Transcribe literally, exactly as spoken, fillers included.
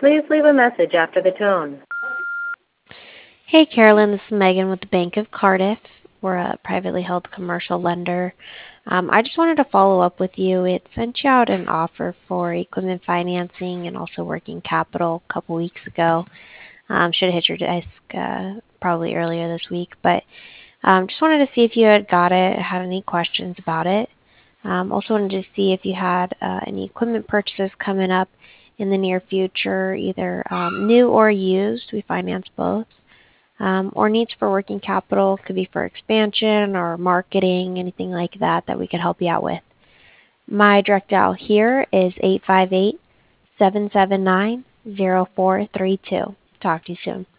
Please leave a message after the tone. Hey, Carolyn, this is Megan with the Bank of Cardiff. We're a privately held commercial lender. Um, I just wanted to follow up with you. It sent you out an offer for equipment financing and also working capital a couple weeks ago. Um, should have hit your desk uh, probably earlier this week, but um, just wanted to see if you had got it, had any questions about it. Um, also wanted to see if you had uh, any equipment purchases coming up in the near future, either um, new or used. We finance both. Um, or needs for working capital, could be for expansion or marketing, anything like that that we could help you out with. My direct dial here is eight five eight, seven seven nine, zero four three two. Talk to you soon.